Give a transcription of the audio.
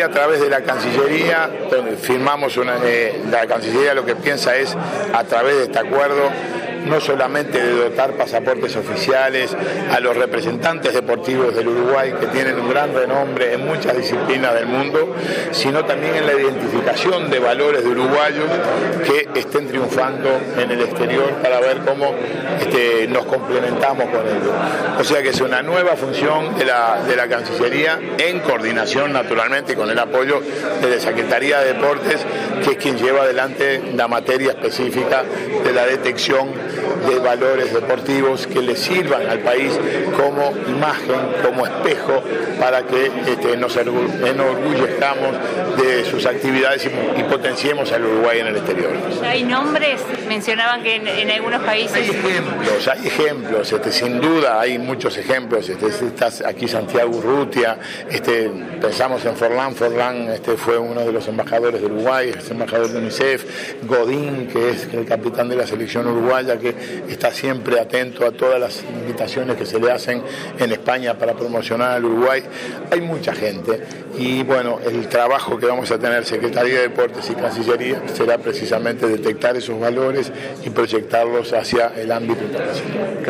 a través de la Cancillería, donde firmamos la Cancillería lo que piensa es, a través de este acuerdo, no solamente de dotar pasaportes oficiales a los representantes deportivos del Uruguay, que tienen un gran renombre en muchas disciplinas del mundo, sino también en la identificación de valores de uruguayos que estén triunfando en el exterior, para ver cómo nos complementamos con ellos. O sea que es una nueva función de la Cancillería, en coordinación naturalmente con el apoyo de la Secretaría de Deportes, que es quien lleva adelante la materia específica de la detección de valores deportivos que le sirvan al país como imagen, como espejo, para que nos enorgullezcamos de sus actividades y potenciemos al Uruguay en el exterior. ¿Hay nombres? Mencionaban que en algunos países... Hay ejemplos, sin duda hay muchos ejemplos. Está aquí Santiago Urrutia, pensamos en Forlán fue uno de los embajadores de Uruguay, es embajador de UNICEF, Godín, que es el capitán de la selección uruguaya, que está siempre atento a todas las invitaciones que se le hacen en España para promocionar al Uruguay. Hay mucha gente y bueno, el trabajo que vamos a tener Secretaría de Deportes y Cancillería será precisamente detectar esos valores y proyectarlos hacia el ámbito internacional.